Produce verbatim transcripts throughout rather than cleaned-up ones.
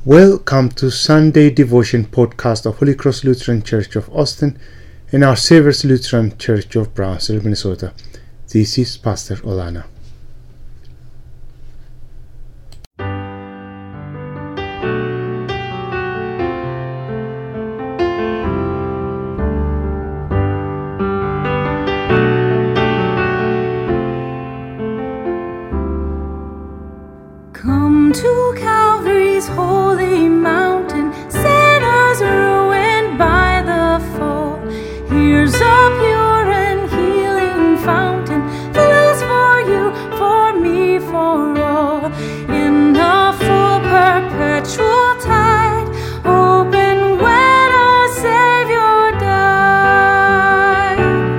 Welcome to Sunday Devotion Podcast of Holy Cross Lutheran Church of Austin and Our Savior's Lutheran Church of Brownsville, Minnesota. This is Pastor Olana. Come to Calvary's holy mountain, sinners ruined by the fall. Here's a pure and healing fountain, flows for you, for me, for all. In a full perpetual tide, open when our Savior died.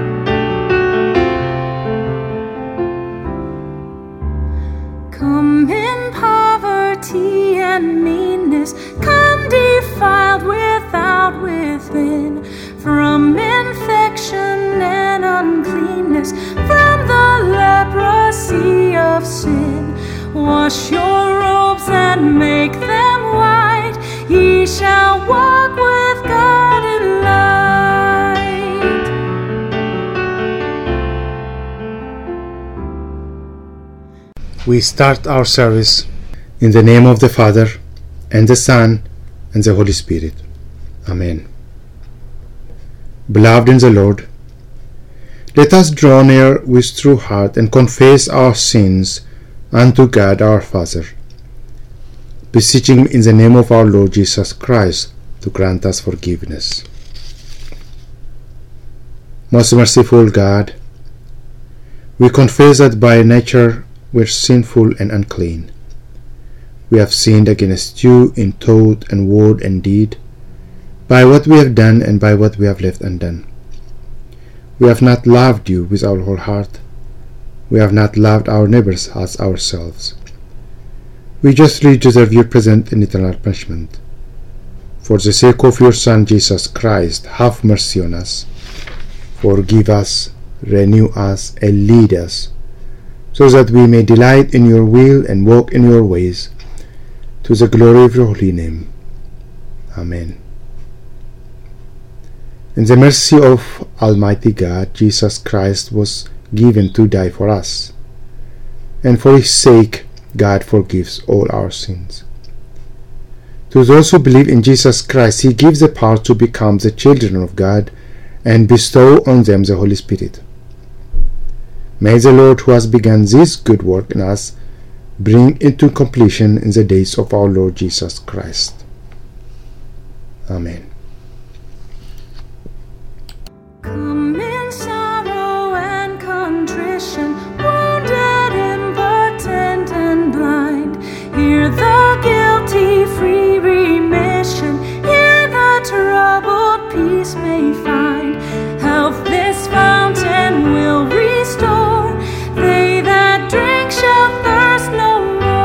Come in poverty and meanness, come defiled without, within, from infection and uncleanness, from the leprosy of sin. Wash your robes and make them white, ye shall walk with God in light. We start our service in the name of the Father, and the Son, and the Holy Spirit. Amen. Beloved in the Lord, let us draw near with true heart and confess our sins unto God our Father, beseeching in the name of our Lord Jesus Christ to grant us forgiveness. Most merciful God, we confess that by nature we are sinful and unclean. We have sinned against you in thought and word and deed, by what we have done and by what we have left undone. We have not loved you with our whole heart. We have not loved our neighbors as ourselves. We justly deserve your present and eternal punishment. For the sake of your Son Jesus Christ, have mercy on us. Forgive us, renew us, and lead us, so that we may delight in your will and walk in your ways, to the glory of your holy name. Amen. In the mercy of Almighty God, Jesus Christ was given to die for us, and for his sake God forgives all our sins. To those who believe in Jesus Christ, he gives the power to become the children of God and bestow on them the Holy Spirit. May the Lord, who has begun this good work in us, bring into completion in the days of our Lord Jesus Christ. Amen. Come in sorrow and contrition, wounded, impotent, and blind. Hear the guilty free remission, here the troubled peace may find. Health this fountain will restore, they that drink shall thirst no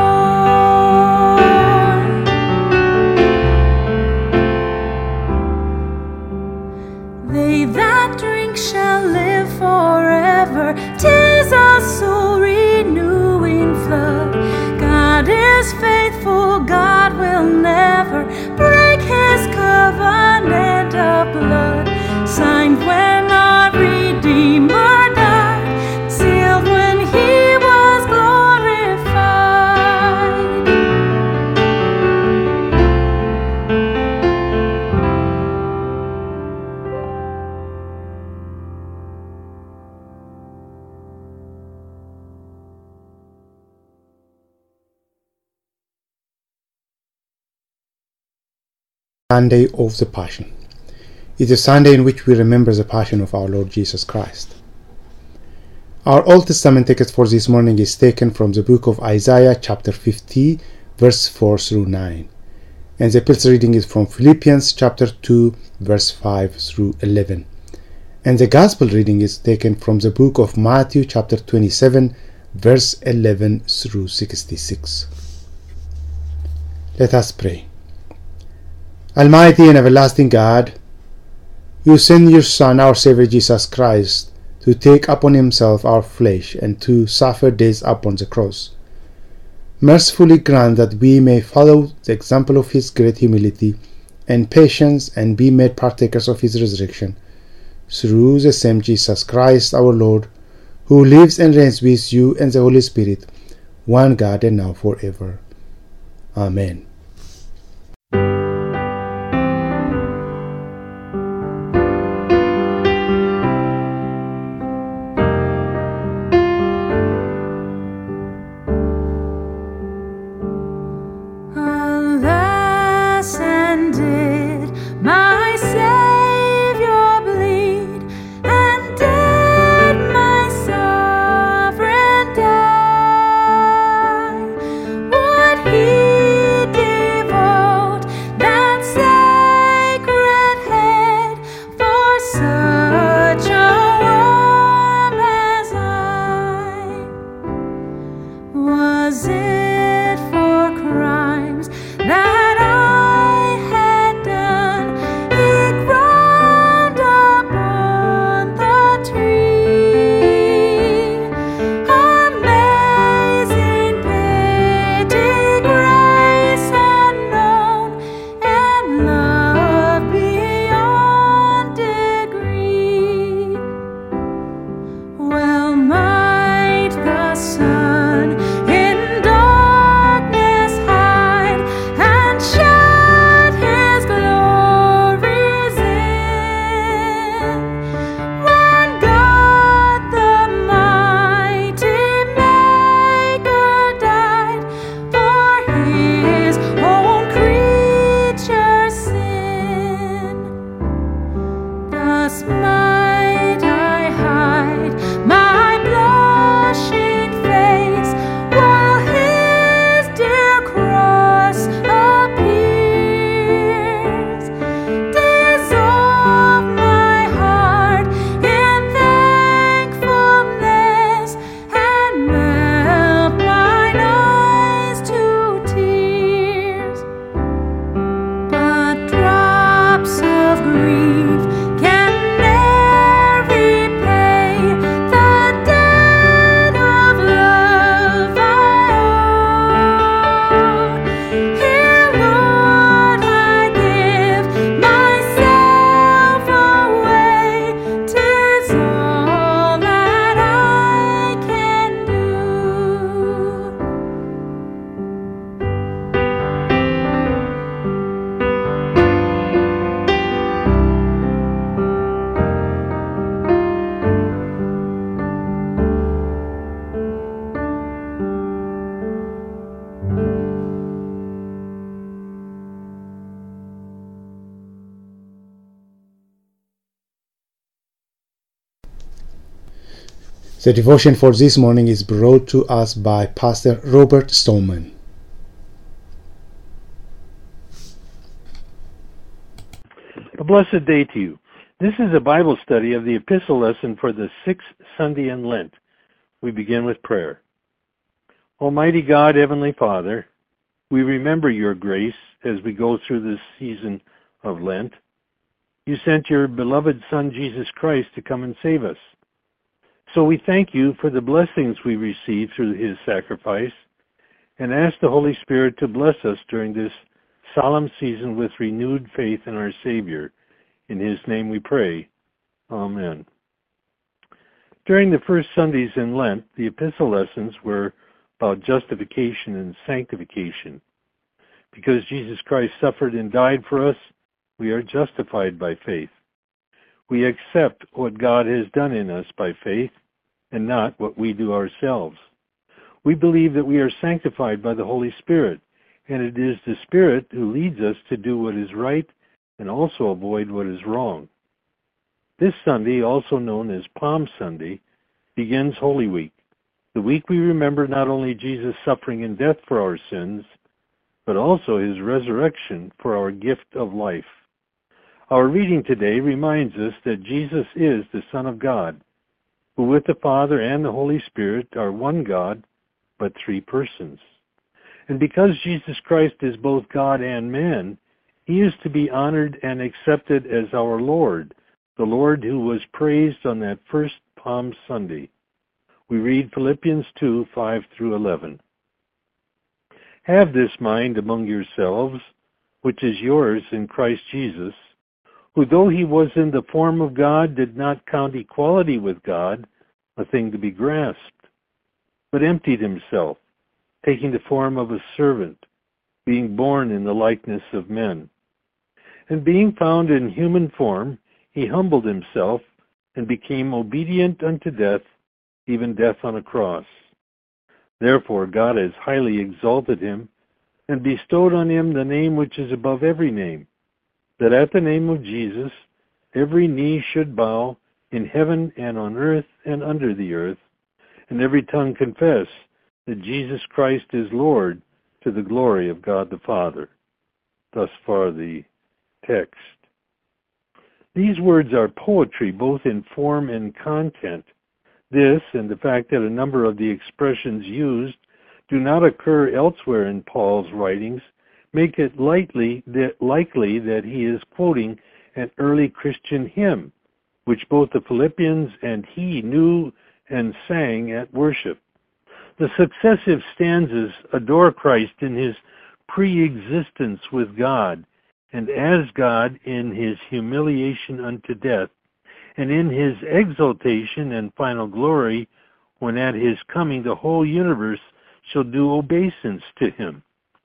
more. They that drink shall live forever. 'Tis a soul renewing flood. God is faithful, God will never break his covenant of blood. Signed when our Redeemer died, sealed when he was glorified. Sunday of the Passion. It is a Sunday in which we remember the Passion of our Lord Jesus Christ. Our Old Testament text for this morning is taken from the book of Isaiah, chapter fifty, verse four through nine. And the Pills reading is from Philippians, chapter two, verse five through eleven. And the Gospel reading is taken from the book of Matthew, chapter twenty-seven, verse eleven through sixty-six. Let us pray. Almighty and everlasting God, you send your Son, our Savior Jesus Christ, to take upon himself our flesh and to suffer death upon the cross. mercifully grant that we may follow the example of his great humility and patience and be made partakers of his resurrection. Through the same Jesus Christ our Lord, who lives and reigns with you and the Holy Spirit, one God, and now forever. Amen. Alas, and did my Savior bleed, and did my sovereign die? Would he devote that sacred head for such a worm as I? Was it for crimes that I had done he ground upon the tree? Amazing pity, grace unknown, and love beyond degree. Well might the sun in darkness hide and shed his glories in, when God the mighty Maker died for his own creature's sin. Thus might I hide my blushing face while his dear cross appears, dissolve my heart in thankfulness, and melt mine eyes to tears. But drops of grief can ne'er repay the debt of love I owe. Here, Lord, I give myself away. 'Tis all that I can do. The devotion for this morning is brought to us by Pastor Robert Stallman. A blessed day to you. This is a Bible study of the epistle lesson for the sixth Sunday in Lent. We begin with prayer. Almighty God, Heavenly Father, we remember your grace as we go through this season of Lent. You sent your beloved Son, Jesus Christ, to come and save us. So we thank you for the blessings we receive through his sacrifice, and ask the Holy Spirit to bless us during this solemn season with renewed faith in our Savior. In his name we pray. Amen. During the first Sundays in Lent, the epistle lessons were about justification and sanctification. Because Jesus Christ suffered and died for us, we are justified by faith. We accept what God has done in us by faith, and not what we do ourselves. We believe that we are sanctified by the Holy Spirit, and it is the Spirit who leads us to do what is right and also avoid what is wrong. This Sunday, also known as Palm Sunday, begins Holy Week, the week we remember not only Jesus' suffering and death for our sins, but also his resurrection for our gift of life. Our reading today reminds us that Jesus is the Son of God, who with the Father and the Holy Spirit are one God, but three persons. And because Jesus Christ is both God and man, he is to be honored and accepted as our Lord, the Lord who was praised on that first Palm Sunday. We read Philippians two, five through eleven. Have this mind among yourselves, which is yours in Christ Jesus, who though he was in the form of God, did not count equality with God a thing to be grasped, but emptied himself, taking the form of a servant, being born in the likeness of men. And being found in human form, he humbled himself and became obedient unto death, even death on a cross. Therefore God has highly exalted him, and bestowed on him the name which is above every name, that at the name of Jesus every knee should bow, in heaven and on earth and under the earth, and every tongue confess that Jesus Christ is Lord, to the glory of God the Father. Thus far the text. These words are poetry, both in form and content. This, and the fact that a number of the expressions used do not occur elsewhere in Paul's writings, make it likely that, likely that he is quoting an early Christian hymn, which both the Philippians and he knew and sang at worship. The successive stanzas adore Christ in his pre-existence with God, and as God in his humiliation unto death, and in his exaltation and final glory, when at his coming the whole universe shall do obeisance to him.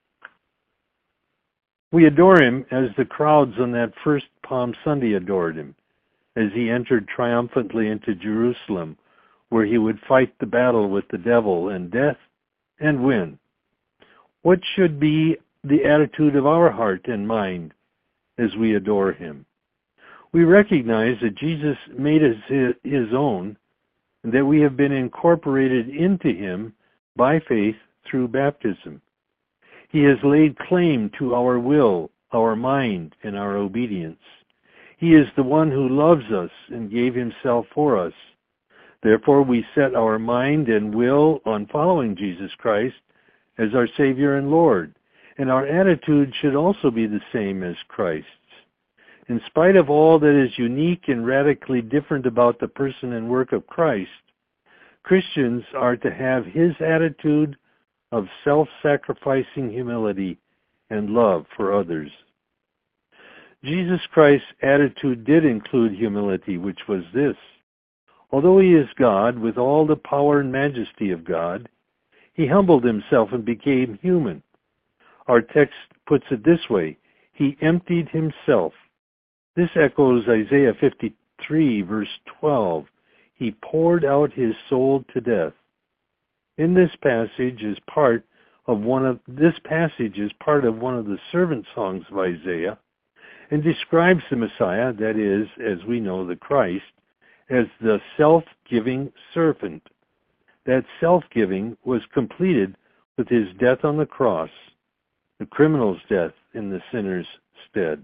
We adore him as the crowds on that first Palm Sunday adored him, as he entered triumphantly into Jerusalem, where he would fight the battle with the devil and death and win. What should be the attitude of our heart and mind as we adore him? We recognize that Jesus made us his own, and that we have been incorporated into him by faith through baptism. He has laid claim to our will, our mind, and our obedience. He is the one who loves us and gave himself for us. Therefore, we set our mind and will on following Jesus Christ as our Savior and Lord, and our attitude should also be the same as Christ's. In spite of all that is unique and radically different about the person and work of Christ, Christians are to have his attitude of self-sacrificing humility and love for others. Jesus Christ's attitude did include humility, which was this: although he is God, with all the power and majesty of God, he humbled himself and became human. Our text puts it this way: he emptied himself. This echoes Isaiah fifty-three, verse twelve. He poured out his soul to death. In this passage is part of one of this passage is part of one of the servant songs of Isaiah, and describes the Messiah, that is, as we know, the Christ, as the self-giving servant. That self-giving was completed with his death on the cross, the criminal's death in the sinner's stead.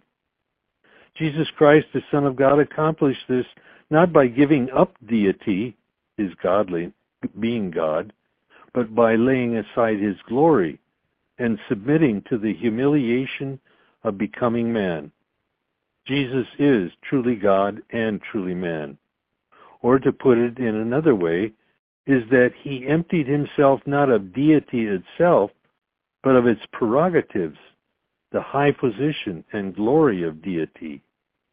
Jesus Christ, the Son of God, accomplished this not by giving up deity, his godly, being God, but by laying aside his glory and submitting to the humiliation of becoming man. Jesus is truly God and truly man. Or to put it in another way, is that he emptied himself not of deity itself, but of its prerogatives, the high position and glory of deity.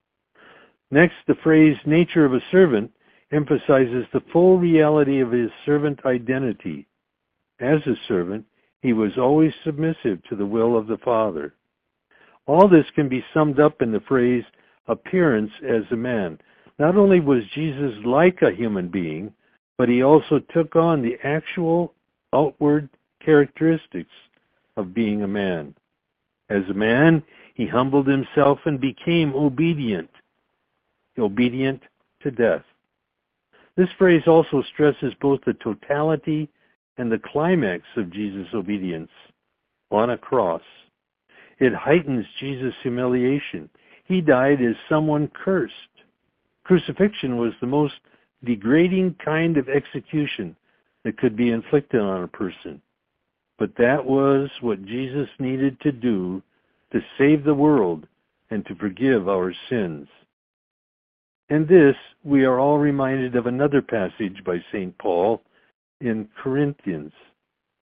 Next, the phrase nature of a servant emphasizes the full reality of his servant identity. As a servant, he was always submissive to the will of the Father. All this can be summed up in the phrase appearance as a man. Not only was Jesus like a human being, but he also took on the actual outward characteristics of being a man. As a man, he humbled himself and became obedient, obedient to death. This phrase also stresses both the totality and the climax of Jesus' obedience on a cross. It heightens Jesus' humiliation. He died as someone cursed. Crucifixion was the most degrading kind of execution that could be inflicted on a person. But that was what Jesus needed to do to save the world and to forgive our sins. In this, we are all reminded of another passage by Saint Paul in Corinthians.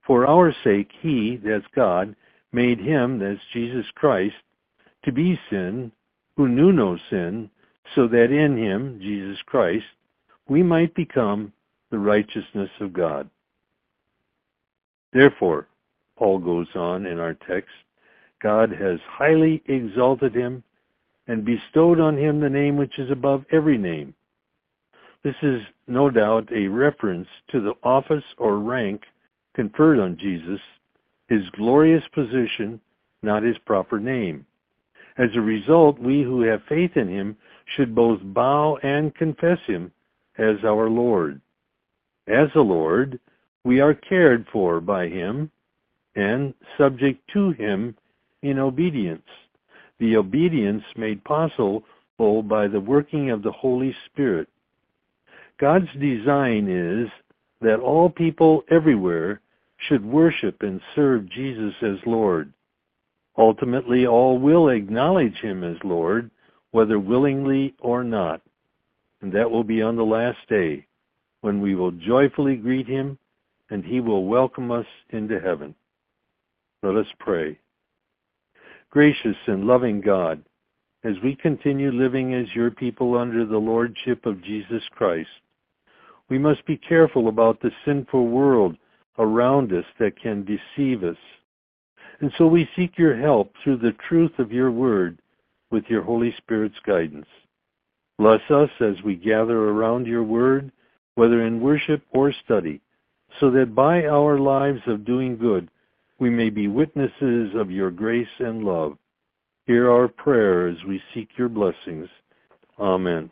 For our sake he, that's God, made him, that's Jesus Christ, to be sin, who knew no sin, so that in him, Jesus Christ, we might become the righteousness of God. Therefore, Paul goes on in our text, God has highly exalted him and bestowed on him the name which is above every name. This is no doubt a reference to the office or rank conferred on Jesus, his glorious position, not his proper name. As a result, we who have faith in him should both bow and confess him as our Lord. As a Lord, we are cared for by him and subject to him in obedience, the obedience made possible by the working of the Holy Spirit. God's design is that all people everywhere should worship and serve Jesus as Lord. Ultimately, all will acknowledge him as Lord, whether willingly or not. And that will be on the last day, when we will joyfully greet him, and he will welcome us into heaven. Let us pray. Gracious and loving God, as we continue living as your people under the lordship of Jesus Christ, we must be careful about the sinful world around us that can deceive us. And so we seek your help through the truth of your word with your Holy Spirit's guidance. Bless us as we gather around your word, whether in worship or study, so that by our lives of doing good, we may be witnesses of your grace and love. Hear our prayer as we seek your blessings. Amen.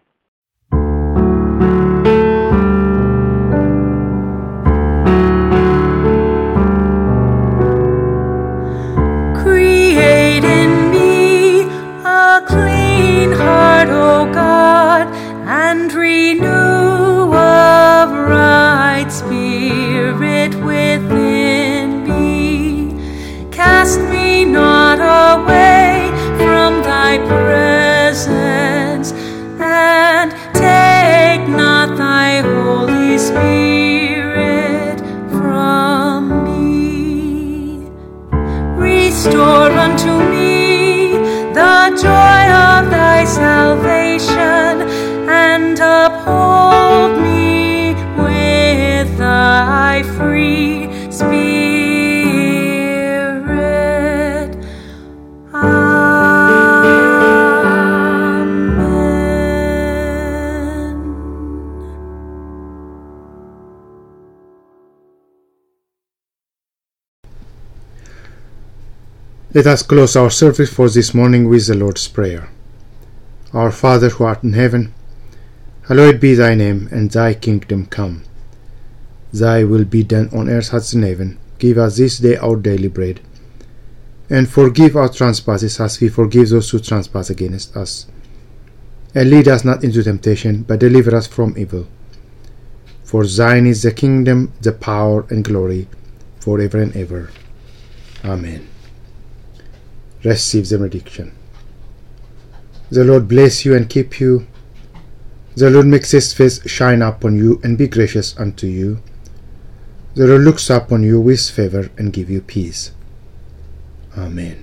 Create in me a clean heart, O God, and renew a right spirit within me. Cast me not away from thy presence, and take not thy Holy Spirit from me. Restore unto me the joy of thy salvation, and uphold me with thy free spirit. Let us close our service for this morning with the Lord's Prayer. Our Father who art in heaven, hallowed be thy name, and thy kingdom come. Thy will be done on earth as in heaven. Give us this day our daily bread, and forgive our trespasses as we forgive those who trespass against us. And lead us not into temptation, but deliver us from evil. For thine is the kingdom, the power, and glory, forever and ever. Amen. Receive the benediction. The Lord bless you and keep you. The Lord makes his face shine upon you and be gracious unto you. The Lord looks upon you with favor and give you peace. Amen.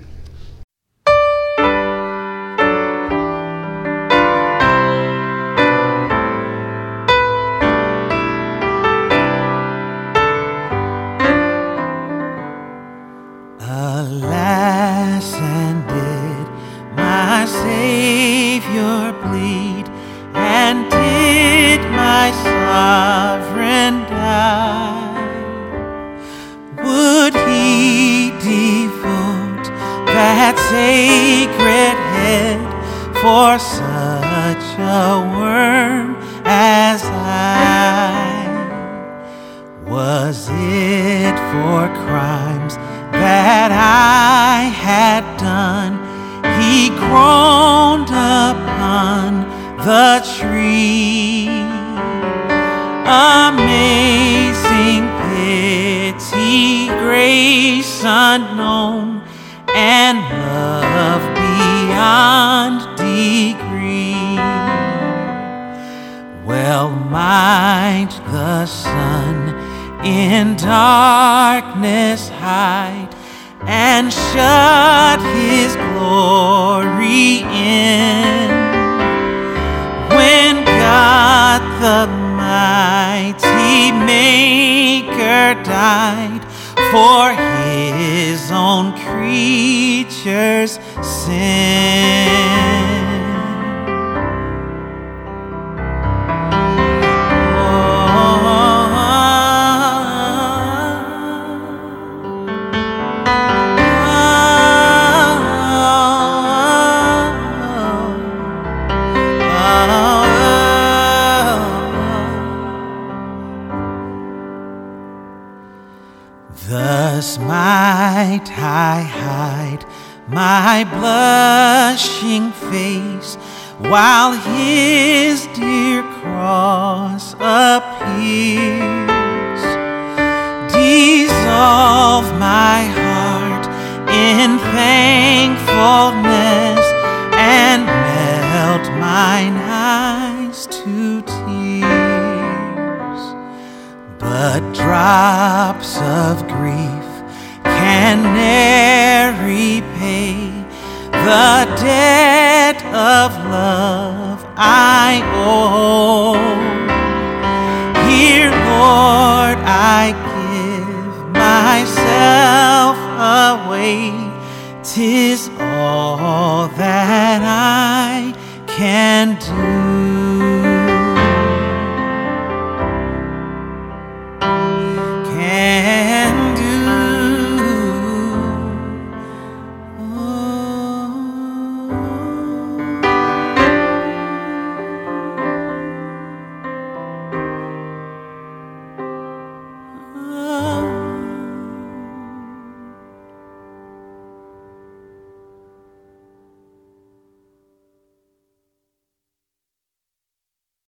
Alas, and did my Savior bleed, and did my sovereign die? Would he devote that sacred head for such a worm as I? Was it for crimes that I had done he groaned upon the tree? Amazing pity, grace unknown, and love beyond degree. Well might the Son in darkness hide and shut his glory in. When God the mighty Maker died for his own creatures' sin. Thus might I hide my blushing face while his dear cross appears. Dissolve my heart in thankfulness and melt mine eyes to tears. But drops of grief can ne'er repay the debt of love I owe. Here, Lord, I give myself away. 'Tis all that I can do.